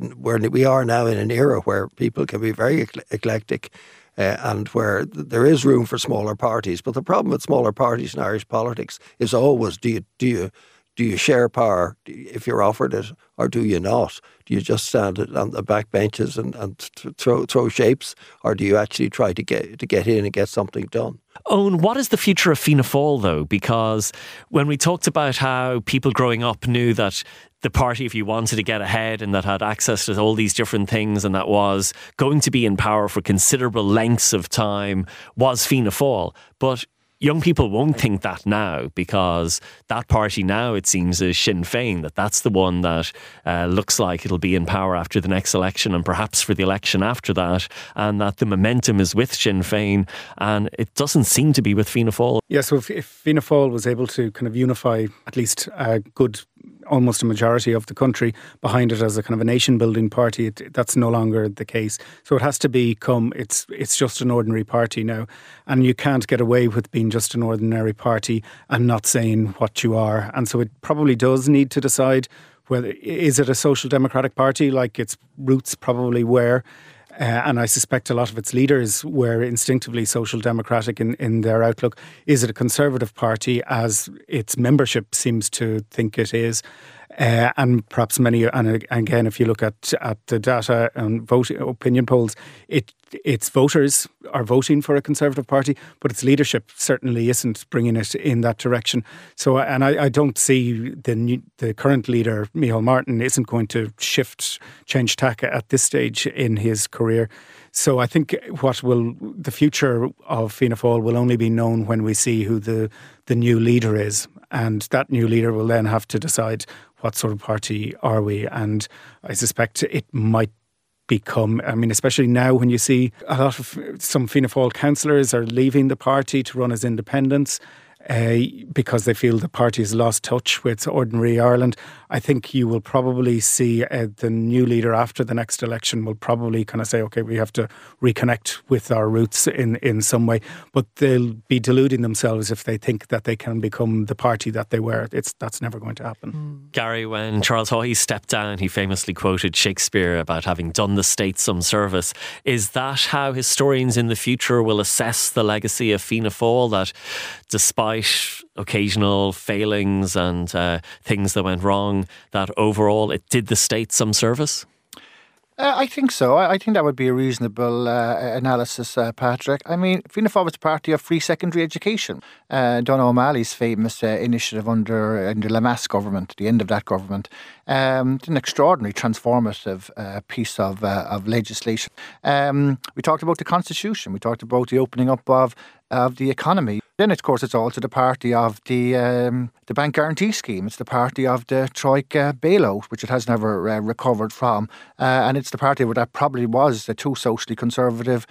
we are now in an era where people can be very eclectic. And where there is room for smaller parties. But the problem with smaller parties in Irish politics is always, do you share power if you're offered it, or do you not? Do you just stand on the back benches and throw shapes, or do you actually try to get in and get something done? Owen, what is the future of Fianna Fáil, though? Because when we talked about how people growing up knew that the party, if you wanted to get ahead and that had access to all these different things and that was going to be in power for considerable lengths of time, was Fianna Fáil. But young people won't think that now, because that party now, it seems, is Sinn Féin, that's the one that looks like it'll be in power after the next election and perhaps for the election after that, and that the momentum is with Sinn Féin and it doesn't seem to be with Fianna Fáil. Yeah, so if Fianna Fáil was able to kind of unify at least a good, almost a majority of the country behind it as a kind of a nation-building party, that's no longer the case. So it has to become, it's just an ordinary party now. And you can't get away with being just an ordinary party and not saying what you are. And so it probably does need to decide whether, is it a social democratic party like its roots probably were? And I suspect a lot of its leaders were instinctively social democratic in their outlook. Is it a conservative party, as its membership seems to think it is? And perhaps many, and again, if you look at the data and voting opinion polls, its voters are voting for a Conservative Party, but its leadership certainly isn't bringing it in that direction. So, and I don't see the current leader, Micheál Martin, isn't going to change tack at this stage in his career. So I think the future of Fianna Fáil will only be known when we see who the new leader is. And that new leader will then have to decide what sort of party are we. And I suspect it might become, I mean, especially now when you see a lot of some Fianna Fáil councillors are leaving the party to run as independents because they feel the party has lost touch with ordinary Ireland. I think you will probably see the new leader after the next election will probably kind of say, OK, we have to reconnect with our roots in some way. But they'll be deluding themselves if they think that they can become the party that they were. That's never going to happen. Gary, when Charles Haughey stepped down, he famously quoted Shakespeare about having done the state some service. Is that how historians in the future will assess the legacy of Fianna Fáil, that despite occasional failings and things that went wrong, that overall it did the state some service? I think so. I think that would be a reasonable analysis, Patrick. I mean, Fianna Fáil was a party of free secondary education. Donogh O'Malley's famous initiative under Lemass government, the end of that government, an extraordinary transformative piece of legislation. We talked about the Constitution. We talked about the opening up of the economy. Then, of course, it's also the party of the bank guarantee scheme. It's the party of the Troika bailout, which it has never recovered from. And it's the party that probably was too socially conservative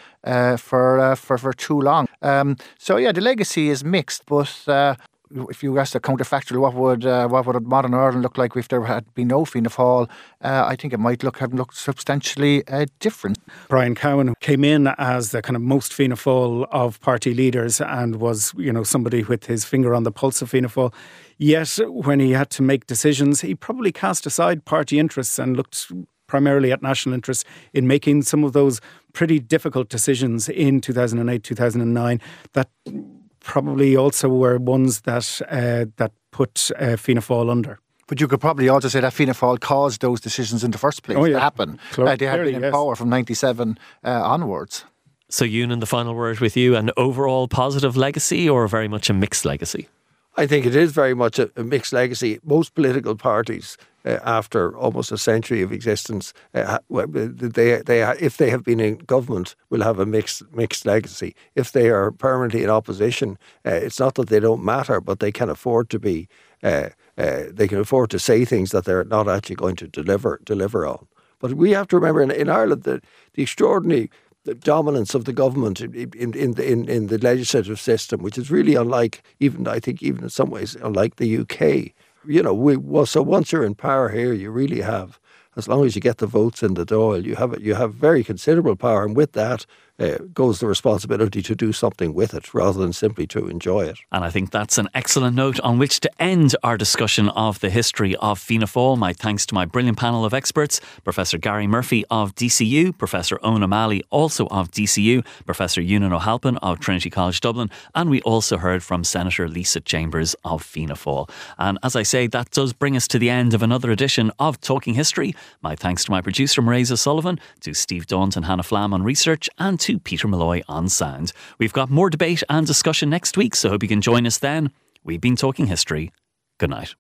for too long. So, yeah, the legacy is mixed, but if you asked a counterfactual, what would modern Ireland look like if there had been no Fianna Fáil? I think it might have looked substantially different. Brian Cowan came in as the kind of most Fianna Fáil of party leaders and was, somebody with his finger on the pulse of Fianna Fáil. Yet, when he had to make decisions, he probably cast aside party interests and looked primarily at national interests in making some of those pretty difficult decisions in 2008, 2009 that probably also were ones that put Fianna Fáil under. But you could probably also say that Fianna Fáil caused those decisions in the first place to happen. They had been in power from 97 onwards. So, Ewan, the final word with you, an overall positive legacy or very much a mixed legacy? I think it is very much a mixed legacy. Most political parties, after almost a century of existence, if they have been in government, will have a mixed legacy. If they are permanently in opposition, it's not that they don't matter, but they can afford to be. they can afford to say things that they're not actually going to deliver on. But we have to remember in Ireland the extraordinary dominance of the government in the legislative system, which is really unlike, even in some ways, unlike the UK. So once you're in power here, you really have, as long as you get the votes in the Dáil, you have very considerable power, and with that goes the responsibility to do something with it rather than simply to enjoy it. And I think that's an excellent note on which to end our discussion of the history of Fianna Fáil. My thanks to my brilliant panel of experts, Professor Gary Murphy of DCU, Professor Eoin O'Malley, also of DCU, Professor Ewan O'Halpin of Trinity College Dublin, and we also heard from Senator Lisa Chambers of Fianna Fáil. And as I say, that does bring us to the end of another edition of Talking History. My thanks to my producer, Marisa Sullivan, to Steve Daunt and Hannah Flam on research, and to Peter Malloy on sound. We've got more debate and discussion next week, so hope you can join us then. We've been Talking History. Good night.